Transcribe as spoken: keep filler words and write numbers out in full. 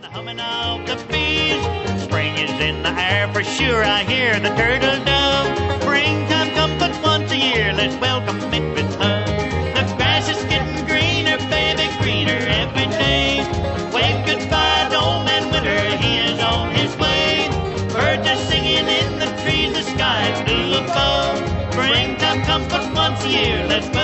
Humming of the bees, spring is in the air for sure. I hear the turtle dove. Springtime comes but once a year. Let's welcome it with love. The grass is getting greener, baby, greener every day. Wave goodbye to old man winter, he is on his way. Birds are singing in the trees, the sky is blue above. Springtime comes but once a year. Let's welcome